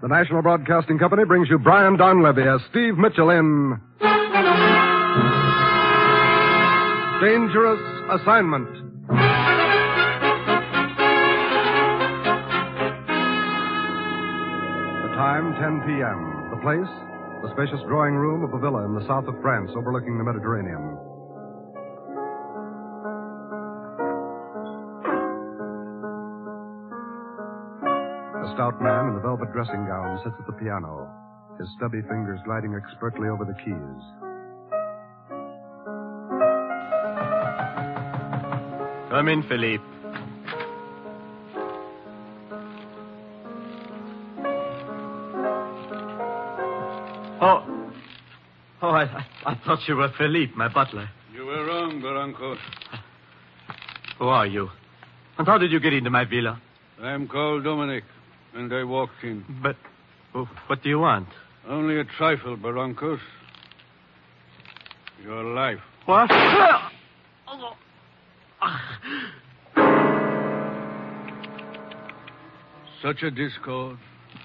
The National Broadcasting Company brings you Brian Donlevy as Steve Mitchell in Dangerous Assignment. The time, 10 p.m. The place, the spacious drawing room of a villa in the south of France overlooking the Mediterranean. A stout man in a velvet dressing gown sits at the piano, his stubby fingers gliding expertly over the keys. Come in, Philippe. I thought you were Philippe, my butler. You were wrong, Barranco. Who are you? And how did you get into my villa? I'm called Dominic, and I walked in. But what do you want? Only a trifle, Barrancos. Your life. What? Such a discord.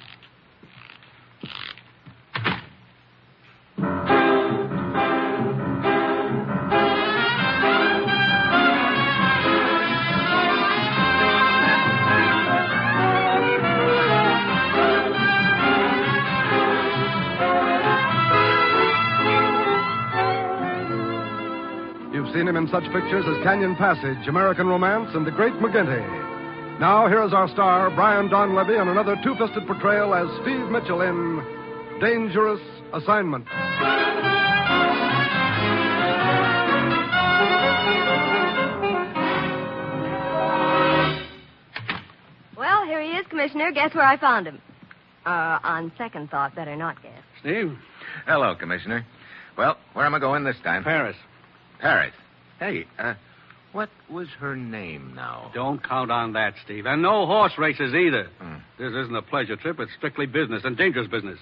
You've seen him in such pictures as Canyon Passage, American Romance, and The Great McGinty. Now, here is our star, Brian Donlevy, on another two-fisted portrayal as Steve Mitchell in Dangerous Assignment. Well, here he is, Commissioner. Guess where I found him? On second thought, better not guess. Steve? Hello, Commissioner. Well, where am I going this time? Paris. Paris. Hey, what was her name now? Don't count on that, Steve. And no horse races either. This isn't a pleasure trip. It's strictly business and dangerous business.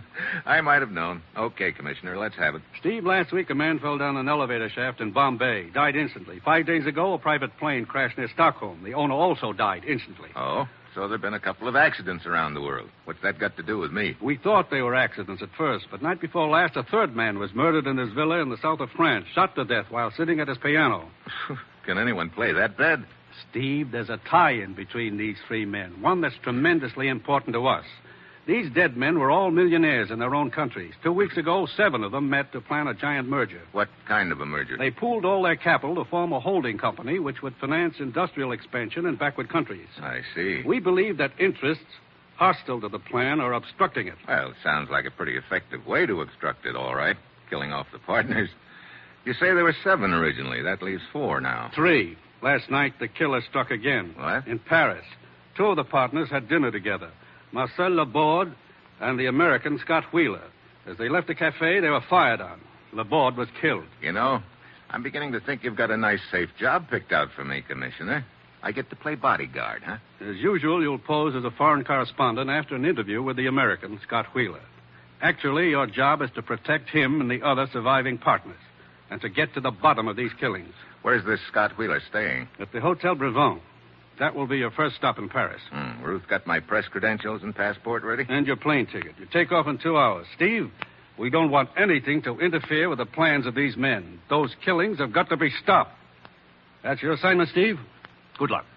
I might have known. Okay, Commissioner, let's have it. Steve, last week a man fell down an elevator shaft in Bombay. Died instantly. 5 days ago, a private plane crashed near Stockholm. The owner also died instantly. Oh, so there have been a couple of accidents around the world. What's that got to do with me? We thought they were accidents at first, but night before last, a third man was murdered in his villa in the south of France, shot to death while sitting at his piano. Can anyone play that bad? Steve, there's a tie-in between these 3 men, one that's tremendously important to us. These dead men were all millionaires in their own countries. 2 weeks ago, 7 of them met to plan a giant merger. What kind of a merger? They pooled all their capital to form a holding company which would finance industrial expansion in backward countries. I see. We believe that interests hostile to the plan are obstructing it. Well, sounds like a pretty effective way to obstruct it, all right. Killing off the partners. You say there were 7 originally. That leaves 4 now. 3. Last night, the killer struck again. What? In Paris. 2 of the partners had dinner together. Marcel Laborde and the American Scott Wheeler. As they left the cafe, they were fired on. Laborde was killed. You know, I'm beginning to think you've got a nice, safe job picked out for me, Commissioner. I get to play bodyguard, huh? As usual, you'll pose as a foreign correspondent after an interview with the American Scott Wheeler. Actually, your job is to protect him and the other surviving partners and to get to the bottom of these killings. Where's this Scott Wheeler staying? At the Hotel Brevant. That will be your first stop in Paris. Ruth got my press credentials and passport ready? And your plane ticket. You take off in 2 hours. Steve, we don't want anything to interfere with the plans of these men. Those killings have got to be stopped. That's your assignment, Steve. Good luck.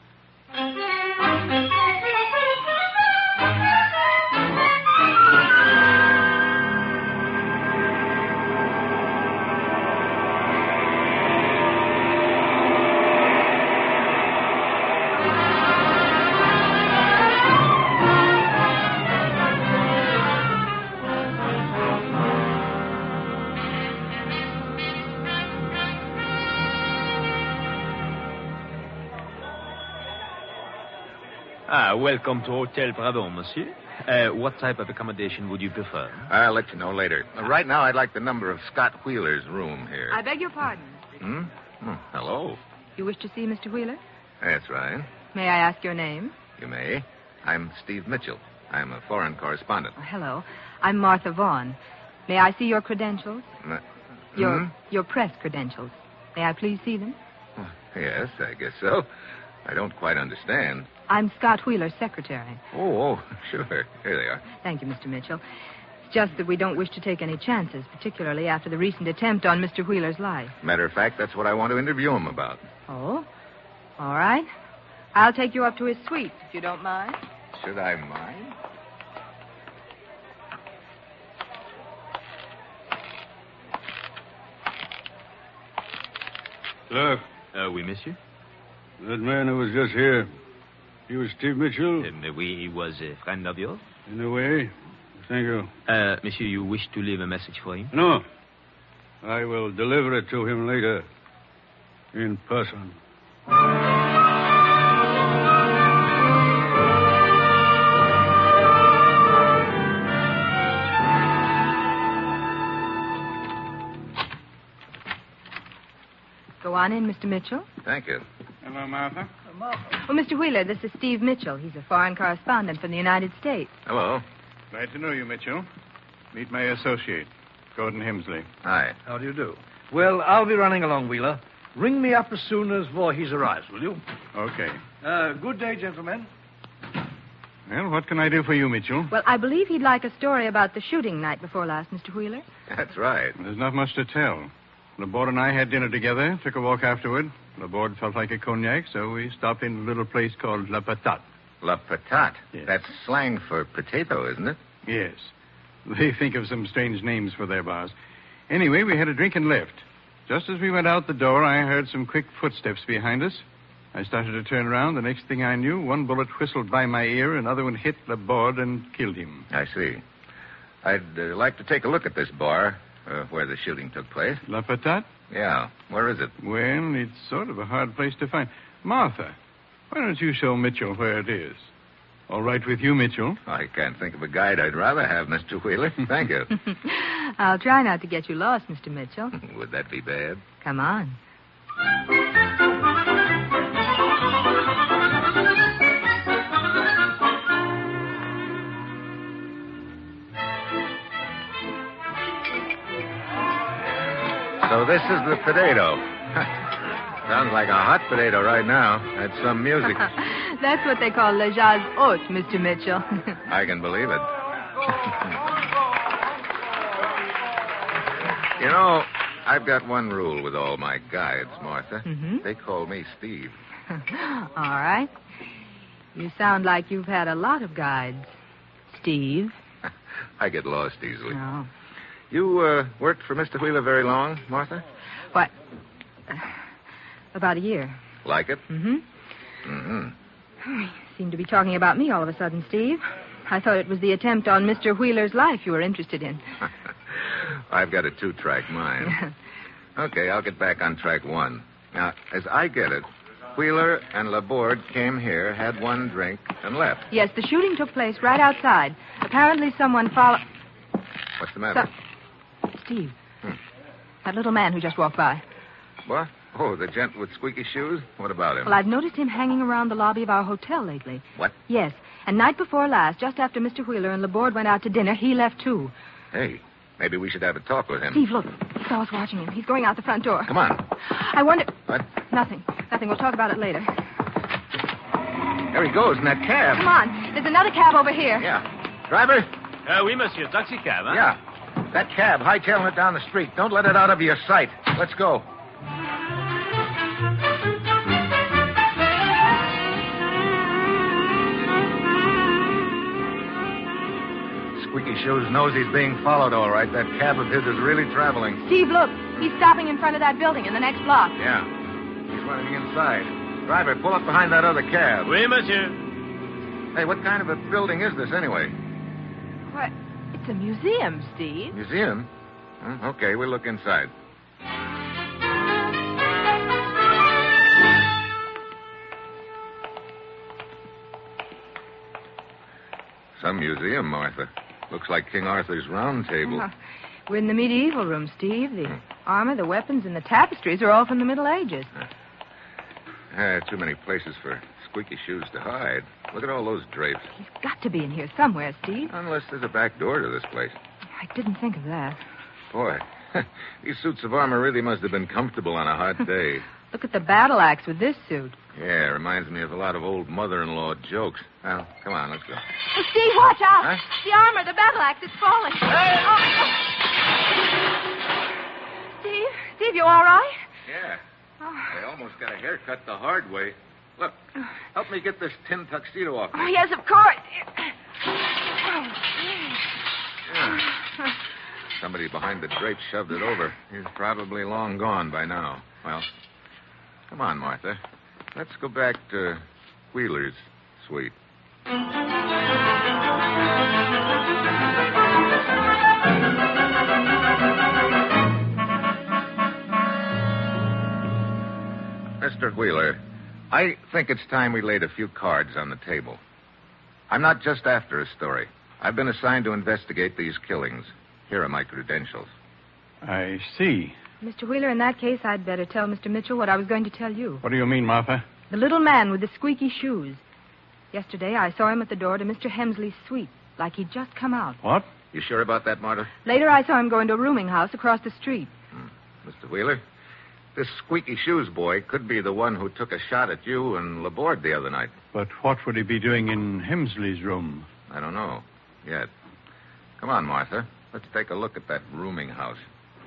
Welcome to Hotel Bravo, monsieur. What type of accommodation would you prefer? I'll let you know later. Right now, I'd like the number of Scott Wheeler's room here. I beg your pardon. Hello. You wish to see Mr. Wheeler? That's right. May I ask your name? You may. I'm Steve Mitchell. I'm a foreign correspondent. Oh, hello. I'm Martha Vaughn. May I see your credentials? Your press credentials. May I please see them? Yes, I guess so. I don't quite understand. I'm Scott Wheeler's secretary. Oh, sure. Here they are. Thank you, Mr. Mitchell. It's just that we don't wish to take any chances, particularly after the recent attempt on Mr. Wheeler's life. Matter of fact, that's what I want to interview him about. Oh? All right. I'll take you up to his suite, if you don't mind. Should I mind? Look, Oui, monsieur. that man who was just here, he was Steve Mitchell? Oui, he was a friend of yours. In a way. Thank you. Monsieur, you wish to leave a message for him? No. I will deliver it to him later. In person. Go on in, Mr. Mitchell. Thank you. Hello, Martha. Oh, Mr. Wheeler, this is Steve Mitchell. He's a foreign correspondent from the United States. Hello. Glad to know you, Mitchell. Meet my associate, Gordon Hemsley. Hi. How do you do? Well, I'll be running along, Wheeler. Ring me up as soon as Voorhees arrives, will you? Okay. Good day, gentlemen. Well, what can I do for you, Mitchell? Well, I believe he'd like a story about the shooting night before last, Mr. Wheeler. That's right. There's not much to tell. Laborde and I had dinner together, took a walk afterward. Laborde felt like a cognac, so we stopped in a little place called La Patate. La patate. Yes. That's slang for potato, isn't it? Yes. They think of some strange names for their bars. Anyway, we had a drink and left. Just as we went out the door, I heard some quick footsteps behind us. I started to turn around. The next thing I knew, one bullet whistled by my ear, another one hit Laborde and killed him. I see. I'd like to take a look at this bar where the shooting took place. La Patate? Yeah. Where is it? Well, it's sort of a hard place to find. Martha, why don't you show Mitchell where it is? All right with you, Mitchell? I can't think of a guide I'd rather have, Mr. Wheeler. Thank you. I'll try not to get you lost, Mr. Mitchell. Would that be bad? Come on. So this is the potato. Sounds like a hot potato right now. That's some music. That's what they call le jazz haute, Mr. Mitchell. I can believe it. You know, I've got one rule with all my guides, Martha. Mm-hmm. They call me Steve. All right. You sound like you've had a lot of guides, Steve. I get lost easily. Oh. You worked for Mr. Wheeler very long, Martha? What? About a year. Like it? Mm-hmm. Mm-hmm. You seem to be talking about me all of a sudden, Steve. I thought it was the attempt on Mr. Wheeler's life you were interested in. I've got a 2-track mind. Okay, I'll get back on track 1. Now, as I get it, Wheeler and Laborde came here, had one drink, and left. Yes, the shooting took place right outside. Apparently someone followed... What's the matter? Steve, that little man who just walked by. What? Oh, the gent with squeaky shoes? What about him? Well, I've noticed him hanging around the lobby of our hotel lately. What? Yes, and night before last, just after Mr. Wheeler and Laborde went out to dinner, he left too. Hey, maybe we should have a talk with him. Steve, look. He saw us watching him. He's going out the front door. Come on. I wonder... What? Nothing. We'll talk about it later. There he goes in that cab. Come on. There's another cab over here. Yeah. Driver? Oui, monsieur. Taxi cab, huh? Yeah. That cab, hightailing it down the street. Don't let it out of your sight. Let's go. Squeaky Shoes knows he's being followed all right. That cab of his is really traveling. Steve, look. He's stopping in front of that building in the next block. Yeah. He's running inside. Driver, pull up behind that other cab. Oui, monsieur. Hey, what kind of a building is this anyway? What? It's a museum, Steve. Museum? Okay, we'll look inside. Some museum, Martha. Looks like King Arthur's Round Table. We're in the medieval room, Steve. The armor, the weapons, and the tapestries are all from the Middle Ages. Too many places for Squeaky Shoes to hide. Look at all those drapes. He's got to be in here somewhere, Steve. Unless there's a back door to this place. I didn't think of that. Boy, these suits of armor really must have been comfortable on a hot day. Look at the battle axe with this suit. Yeah, reminds me of a lot of old mother-in-law jokes. Well, come on, let's go. Oh, Steve, watch out. Huh? The armor, the battle axe, it's falling. Steve, you all right? Yeah. I almost got a haircut the hard way. Look, help me get this tin tuxedo off me. Oh, yes, of course. Yeah. Somebody behind the drape shoved it over. He's probably long gone by now. Well, come on, Martha. Let's go back to Wheeler's suite. Mr. Wheeler, I think it's time we laid a few cards on the table. I'm not just after a story. I've been assigned to investigate these killings. Here are my credentials. I see. Mr. Wheeler, in that case, I'd better tell Mr. Mitchell what I was going to tell you. What do you mean, Martha? The little man with the squeaky shoes. Yesterday, I saw him at the door to Mr. Hemsley's suite, like he'd just come out. What? You sure about that, Martha? Later, I saw him go into a rooming house across the street. Mr. Wheeler, this squeaky shoes boy could be the one who took a shot at you and Laborde the other night. But what would he be doing in Hemsley's room? I don't know yet. Come on, Martha. Let's take a look at that rooming house.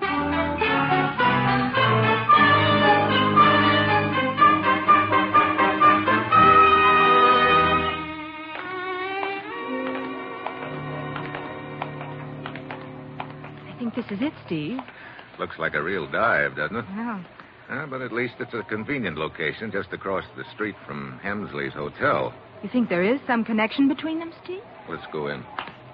I think this is it, Steve. Looks like a real dive, doesn't it? Yeah. But at least it's a convenient location just across the street from Hemsley's hotel. You think there is some connection between them, Steve? Let's go in.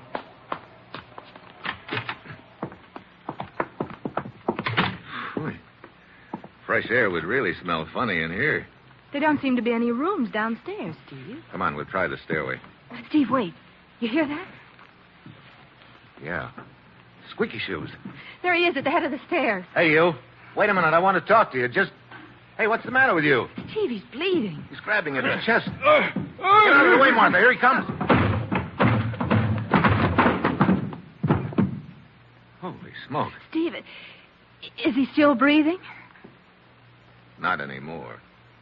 Boy, fresh air would really smell funny in here. There don't seem to be any rooms downstairs, Steve. Come on, we'll try the stairway. Steve, wait. You hear that? Yeah. Squeaky shoes. There he is at the head of the stairs. Hey, you. Wait a minute. I want to talk to you. Hey, what's the matter with you? Steve, he's bleeding. He's grabbing at his chest. Get out of the way, Martha. Here he comes. Holy smoke. Steve, is he still breathing? Not anymore.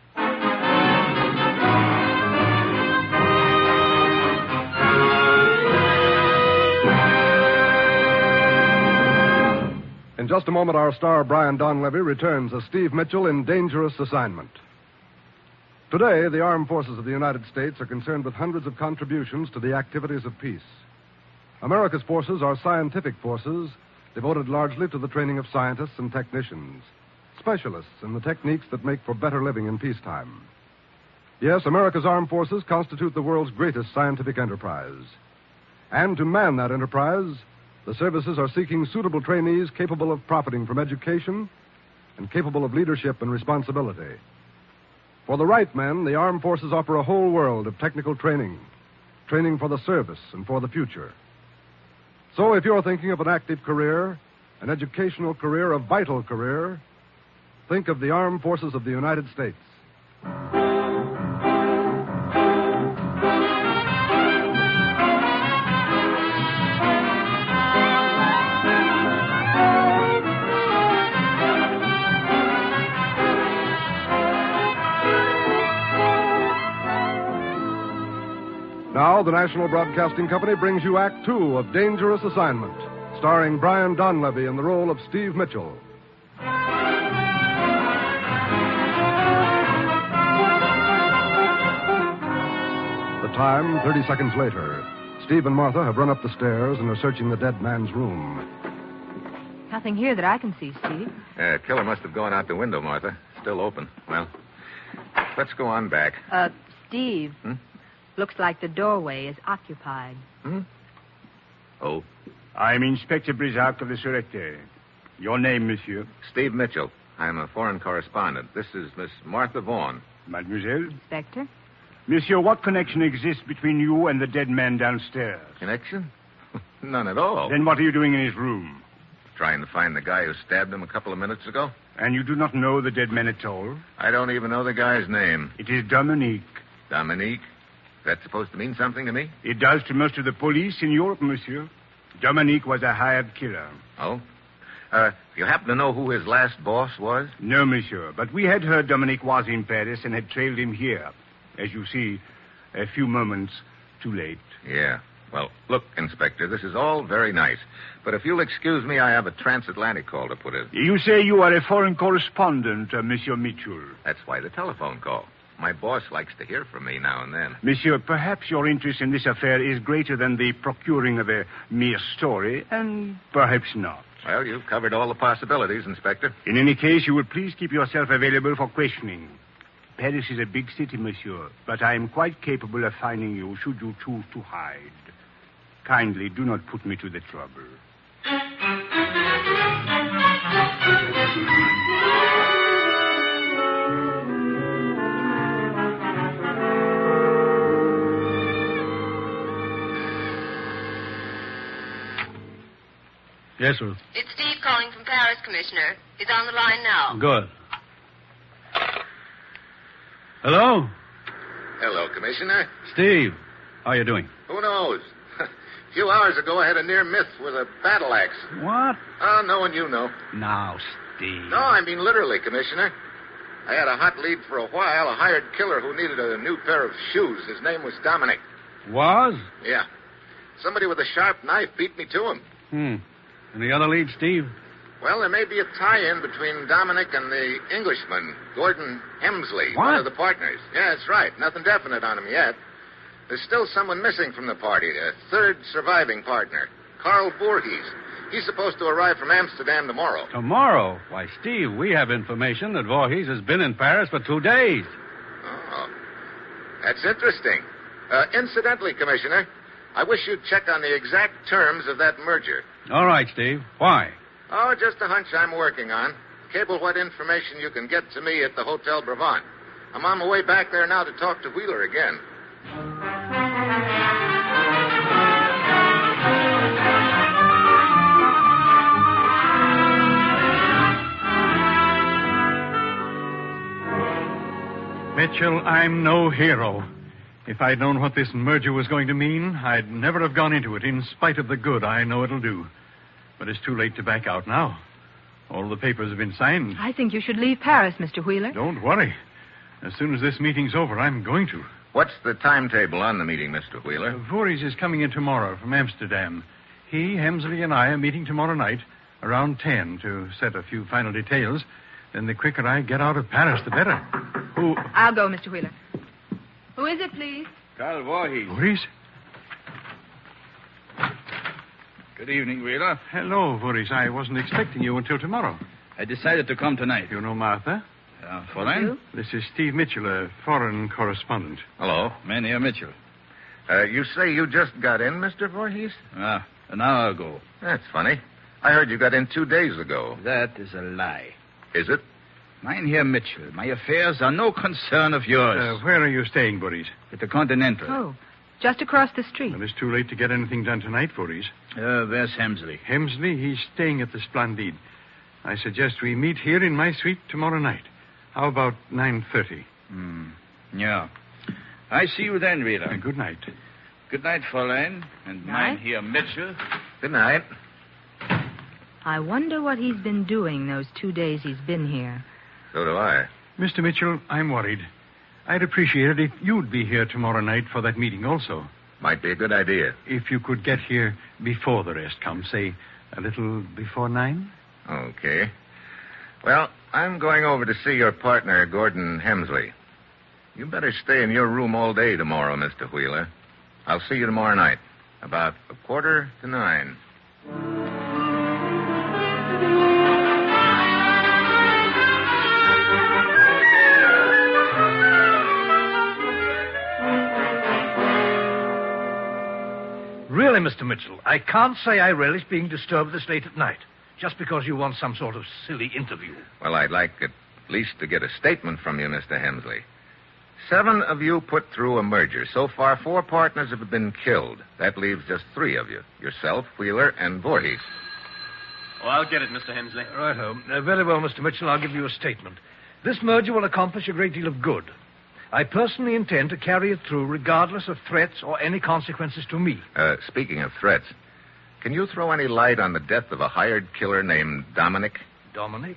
In just a moment, our star, Brian Donlevy, returns as Steve Mitchell in Dangerous Assignment. Today, the armed forces of the United States are concerned with hundreds of contributions to the activities of peace. America's forces are scientific forces devoted largely to the training of scientists and technicians, specialists in the techniques that make for better living in peacetime. Yes, America's armed forces constitute the world's greatest scientific enterprise. And to man that enterprise, the services are seeking suitable trainees capable of profiting from education and capable of leadership and responsibility. For the right men, the armed forces offer a whole world of technical training for the service and for the future. So if you're thinking of an active career, an educational career, a vital career, think of the armed forces of the United States. Now, the National Broadcasting Company brings you Act Two of Dangerous Assignment, starring Brian Donlevy in the role of Steve Mitchell. The time, 30 seconds later. Steve and Martha have run up the stairs and are searching the dead man's room. Nothing here that I can see, Steve. Killer must have gone out the window, Martha. Still open. Well, let's go on back. Steve. Looks like the doorway is occupied. Oh? I'm Inspector Brisac of the Sûreté. Your name, monsieur? Steve Mitchell. I'm a foreign correspondent. This is Miss Martha Vaughn. Mademoiselle? Inspector? Monsieur, what connection exists between you and the dead man downstairs? Connection? None at all. Then what are you doing in his room? Trying to find the guy who stabbed him a couple of minutes ago. And you do not know the dead man at all? I don't even know the guy's name. It is Dominique. Dominique? Is that supposed to mean something to me? It does to most of the police in Europe, monsieur. Dominique was a hired killer. Oh? You happen to know who his last boss was? No, monsieur, but we had heard Dominic was in Paris and had trailed him here. As you see, a few moments too late. Yeah. Well, look, Inspector, this is all very nice. But if you'll excuse me, I have a transatlantic call to put in. You say you are a foreign correspondent, Monsieur Mitchell. That's why the telephone call. My boss likes to hear from me now and then. Monsieur, perhaps your interest in this affair is greater than the procuring of a mere story, and perhaps not. Well, you've covered all the possibilities, Inspector. In any case, you will please keep yourself available for questioning. Paris is a big city, monsieur, but I am quite capable of finding you should you choose to hide. Kindly do not put me to the trouble. Yes, Ruth. It's Steve calling from Paris, Commissioner. He's on the line now. Good. Hello? Hello, Commissioner. Steve, how you doing? Who knows? A few hours ago, I had a near miss with a battle axe. What? Oh, no one you know. Now, Steve. No, I mean literally, Commissioner. I had a hot lead for a while, a hired killer who needed a new pair of shoes. His name was Dominic. Was? Yeah. Somebody with a sharp knife beat me to him. Any other leads, Steve? Well, there may be a tie-in between Dominic and the Englishman, Gordon Hemsley, What? one of the partners. Yeah, that's right. Nothing definite on him yet. There's still someone missing from the party, a third surviving partner, Carl Voorhees. He's supposed to arrive from Amsterdam tomorrow. Tomorrow? Why, Steve, we have information that Voorhees has been in Paris for 2 days. Oh, that's interesting. Incidentally, Commissioner, I wish you'd check on the exact terms of that merger. All right, Steve. Why? Oh, just a hunch I'm working on. Cable what information you can get to me at the Hotel Brabant. I'm on my way back there now to talk to Wheeler again. Mitchell, I'm no hero. If I'd known what this merger was going to mean, I'd never have gone into it, in spite of the good I know it'll do. But it's too late to back out now. All the papers have been signed. I think you should leave Paris, Mr. Wheeler. Don't worry. As soon as this meeting's over, I'm going to. What's the timetable on the meeting, Mr. Wheeler? Voorhees is coming in tomorrow from Amsterdam. He, Hemsley, and I are meeting tomorrow night around 10 to set a few final details. Then the quicker I get out of Paris, the better. Who? I'll go, Mr. Wheeler. Who is it, please? Carl Voorhees. Voorhees? Good evening, Wheeler. Hello, Voorhees. I wasn't expecting you until tomorrow. I decided to come tonight. You know Martha? Fräulein? This is Steve Mitchell, a foreign correspondent. Hello. Mynheer Mitchell. You say you just got in, Mr. Voorhees? An hour ago. That's funny. I heard you got in 2 days ago. That is a lie. Is it? Mynheer Mitchell, my affairs are no concern of yours. Where are you staying, Voorhees? At the Continental. Oh, just across the street. Well, it's too late to get anything done tonight, Voorhees. Where's Hemsley? Hemsley, he's staying at the Splendide. I suggest we meet here in my suite tomorrow night. How about 9:30? Yeah. I see you then, Wheeler. Good night. Good night, Fräulein. And Night. Mynheer Mitchell. Good night. I wonder what he's been doing those 2 days he's been here. So do I. Mr. Mitchell, I'm worried. I'd appreciate it if you'd be here tomorrow night for that meeting also. Might be a good idea. If you could get here before the rest come, say, a little before 9? Okay. Well, I'm going over to see your partner, Gordon Hemsley. You better stay in your room all day tomorrow, Mr. Wheeler. I'll see you tomorrow night, about 8:45. Really, Mr. Mitchell, I can't say I relish being disturbed this late at night, just because you want some sort of silly interview. Well, I'd like at least to get a statement from you, Mr. Hemsley. 7 of you put through a merger. So far, 4 partners have been killed. That leaves just 3 of you. Yourself, Wheeler, and Voorhees. Oh, I'll get it, Mr. Hemsley. Righto. Very well, Mr. Mitchell, I'll give you a statement. This merger will accomplish a great deal of good. I personally intend to carry it through regardless of threats or any consequences to me. Speaking of threats, Can you throw any light on the death of a hired killer named Dominic? Dominic?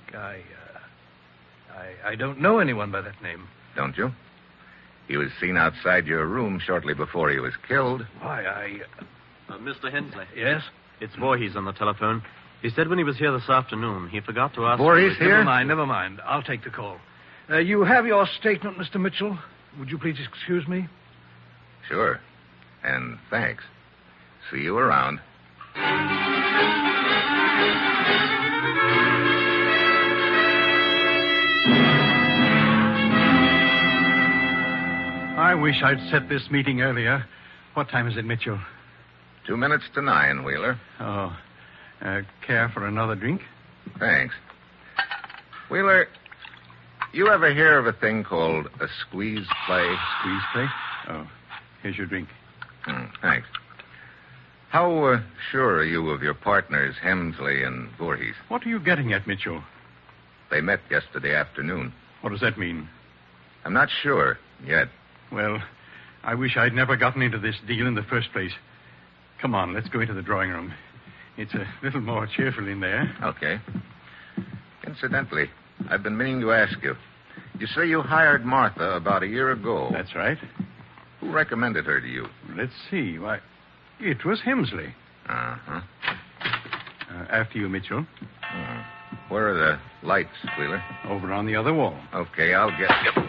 I don't know anyone by that name. Don't you? He was seen outside your room shortly before he was killed. Why, Mr. Hensley. Yes? It's Voorhees on the telephone. He said when he was here this afternoon, he forgot to ask... Voorhees here? Never mind. I'll take the call. You have your statement, Mr. Mitchell. Would you please excuse me? Sure. And thanks. See you around. I wish I'd set this meeting earlier. What time is it, Mitchell? 2 minutes to 9, Wheeler. Oh. Care for another drink? Thanks. Wheeler, you ever hear of a thing called a squeeze play? Squeeze play? Oh. Here's your drink. Thanks. How sure are you of your partners, Hemsley and Voorhees? What are you getting at, Mitchell? They met yesterday afternoon. What does that mean? I'm not sure yet. Well, I wish I'd never gotten into this deal in the first place. Come on, let's go into the drawing room. It's a little more cheerful in there. Okay. Incidentally, I've been meaning to ask you. You say you hired Martha about a year ago. That's right. Who recommended her to you? Let's see. Why, it was Hemsley. Uh-huh. After you, Mitchell. Where are the lights, Wheeler? Over on the other wall. Okay, I'll get... Yep.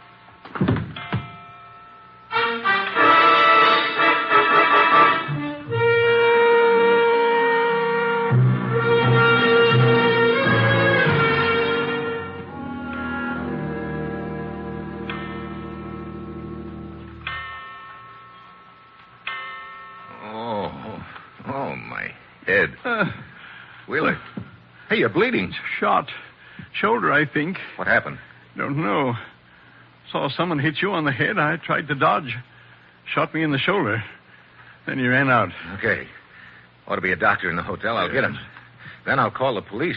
Oh, my head. Wheeler. Hey, you're bleeding. Shot. Shoulder, I think. What happened? Don't know. Saw someone hit you on the head. I tried to dodge. Shot me in the shoulder. Then he ran out. Okay. Ought to be a doctor in the hotel. I'll get him. Then I'll call the police.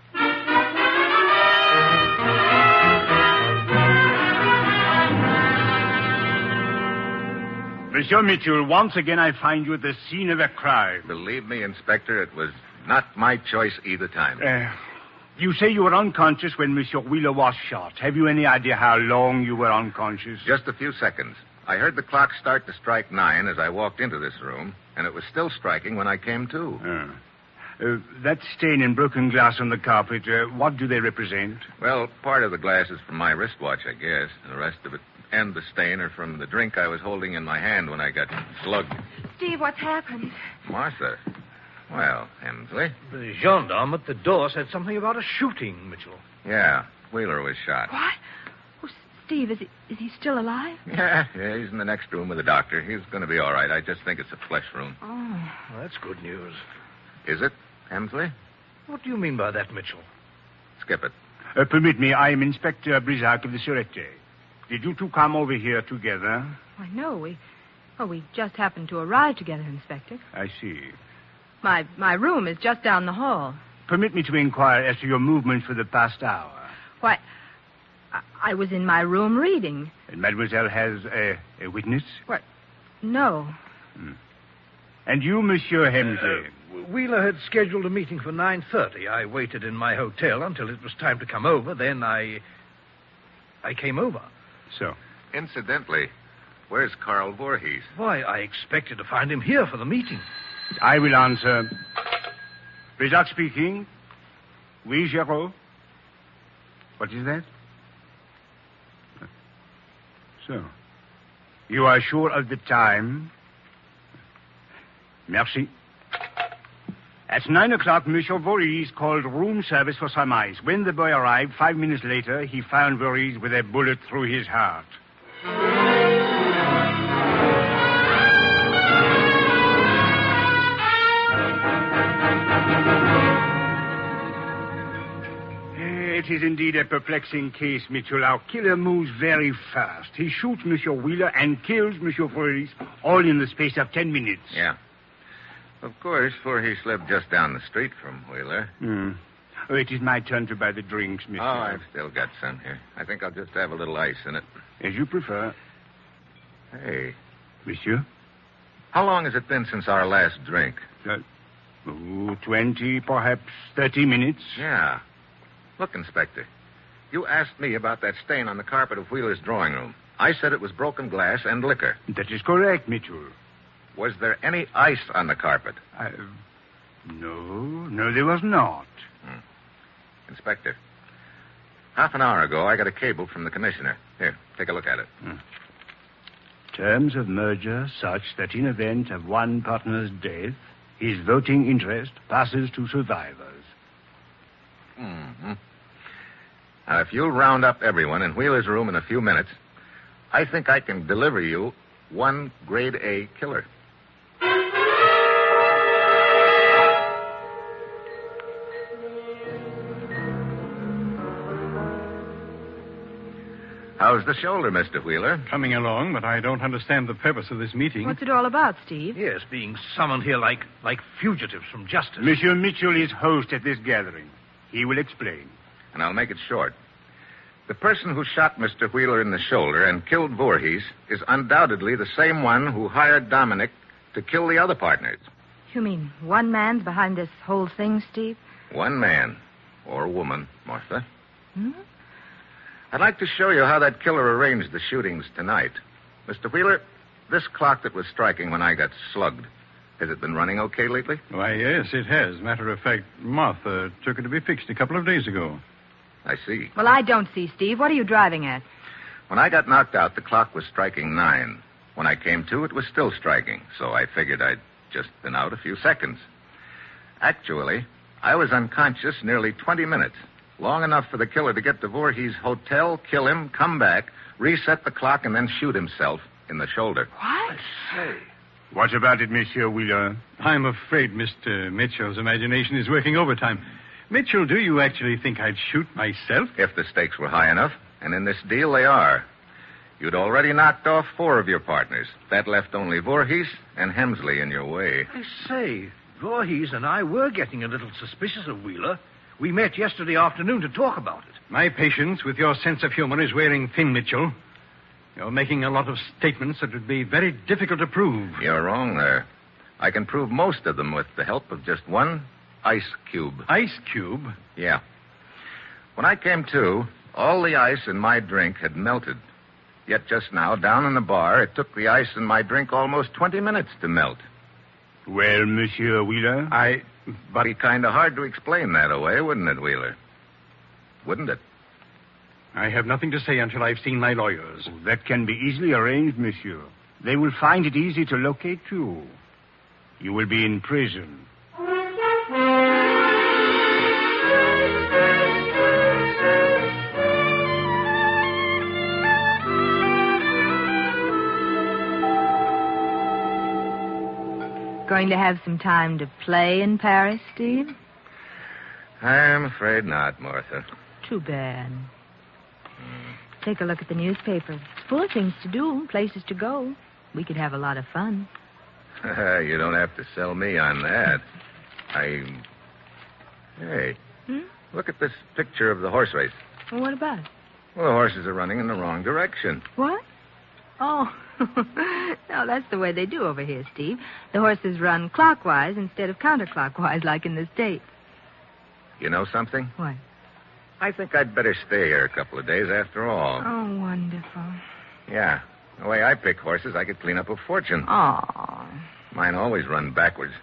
Monsieur Mitchell, once again I find you at the scene of a crime. Believe me, Inspector, it was not my choice either time. You say you were unconscious when Monsieur Wheeler was shot. Have you any idea how long you were unconscious? Just a few seconds. I heard the clock start to strike 9 as I walked into this room, and it was still striking when I came to. That stain and broken glass on the carpet, what do they represent? Well, part of the glass is from my wristwatch, I guess. The rest of it and the stain are from the drink I was holding in my hand when I got slugged. Steve, what's happened? Martha. Well, Hemsley. The gendarme at the door said something about a shooting, Mitchell. Yeah, Wheeler was shot. What? Oh, Steve, is he still alive? Yeah, he's in the next room with the doctor. He's going to be all right. I just think it's a flesh wound. Oh. Well, that's good news. Is it, Hemsley? What do you mean by that, Mitchell? Skip it. Permit me, I am Inspector Brisac of the Sûreté. Did you two come over here together? Why, no, we just happened to arrive together, Inspector. I see. My room is just down the hall. Permit me to inquire as to your movements for the past hour. Why, I was in my room reading. And Mademoiselle has a witness? What? No. And you, Monsieur Hemsley? Wheeler had scheduled a meeting for 9:30. I waited in my hotel until it was time to come over. Then I came over. So? Incidentally, where's Carl Voorhees? Why, I expected to find him here for the meeting. I will answer. Brisac speaking. Oui, Géraud. What is that? So. You are sure of the time? Merci. At 9 o'clock, Monsieur Voorhees called room service for some ice. When the boy arrived, 5 minutes later, he found Voorhees with a bullet through his heart. It is indeed a perplexing case, Mitchell. Our killer moves very fast. He shoots Monsieur Wheeler and kills Monsieur Voorhees, all in the space of 10 minutes. Yeah. Of course, Voorhees lived just down the street from Wheeler. Oh, it is my turn to buy the drinks, Mr. Oh, I've still got some here. I think I'll just have a little ice in it. As you prefer. Hey. Monsieur? How long has it been since our last drink? Oh, 20, perhaps 30 minutes. Yeah. Look, Inspector, you asked me about that stain on the carpet of Wheeler's drawing room. I said it was broken glass and liquor. That is correct, Mitchell. Was there any ice on the carpet? No, there was not. Inspector, half an hour ago, I got a cable from the commissioner. Here, take a look at it. Terms of merger such that in event of one partner's death, his voting interest passes to survivors. Mm-hmm. Now, if you'll round up everyone in Wheeler's room in a few minutes, I think I can deliver you one grade A killer. How's the shoulder, Mr. Wheeler? Coming along, but I don't understand the purpose of this meeting. What's it all about, Steve? Yes, being summoned here like fugitives from justice. Monsieur Mitchell is host at this gathering. He will explain. And I'll make it short. The person who shot Mr. Wheeler in the shoulder and killed Voorhees is undoubtedly the same one who hired Dominic to kill the other partners. You mean one man's behind this whole thing, Steve? One man. Or woman, Martha. I'd like to show you how that killer arranged the shootings tonight. Mr. Wheeler, this clock that was striking when I got slugged, has it been running okay lately? Why, yes, it has. Matter of fact, Martha took it to be fixed a couple of days ago. I see. Well, I don't see, Steve. What are you driving at? When I got knocked out, the clock was striking 9. When I came to, it was still striking, so I figured I'd just been out a few seconds. Actually, I was unconscious nearly 20 minutes. Long enough for the killer to get to Voorhees' hotel, kill him, come back, reset the clock, and then shoot himself in the shoulder. What? Say. What about it, Monsieur Wheeler? I'm afraid Mr. Mitchell's imagination is working overtime. Mitchell, do you actually think I'd shoot myself? If the stakes were high enough, and in this deal they are. You'd already knocked off 4 of your partners. That left only Voorhees and Hemsley in your way. I say, Voorhees and I were getting a little suspicious of Wheeler. We met yesterday afternoon to talk about it. My patience with your sense of humor is wearing thin, Mitchell. You're making a lot of statements that would be very difficult to prove. You're wrong there. I can prove most of them with the help of just one ice cube. Ice cube? Yeah. When I came to, all the ice in my drink had melted. Yet just now, down in the bar, it took the ice in my drink almost 20 minutes to melt. Well, Monsieur Wheeler? But it'd be kind of hard to explain that away, wouldn't it, Wheeler? Wouldn't it? I have nothing to say until I've seen my lawyers. That can be easily arranged, Monsieur. They will find it easy to locate you. You will be in prison. Going to have some time to play in Paris, Steve? I'm afraid not, Martha. Too bad. Take a look at the newspaper. It's full of things to do, places to go. We could have a lot of fun. You don't have to sell me on that. Hey, look at this picture of the horse race. Well, what about it? Well, the horses are running in the wrong direction. What? Oh, no, that's the way they do over here, Steve. The horses run clockwise instead of counterclockwise like in the States. You know something? What? I think I'd better stay here a couple of days after all. Oh, wonderful. Yeah. The way I pick horses, I could clean up a fortune. Oh. Mine always run backwards.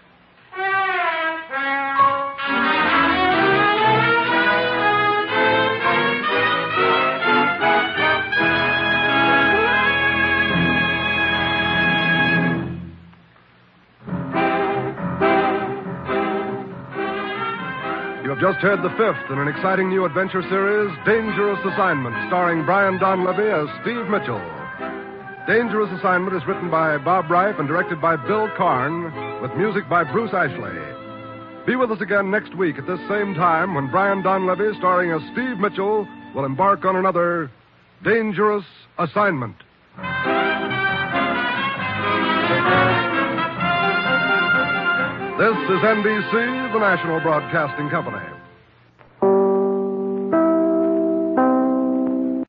You have just heard the 5th in an exciting new adventure series, Dangerous Assignment, starring Brian Donlevy as Steve Mitchell. Dangerous Assignment is written by Bob Reif and directed by Bill Karn, with music by Bruce Ashley. Be with us again next week at this same time when Brian Donlevy, starring as Steve Mitchell, will embark on another Dangerous Assignment. This is NBC, the national broadcasting company.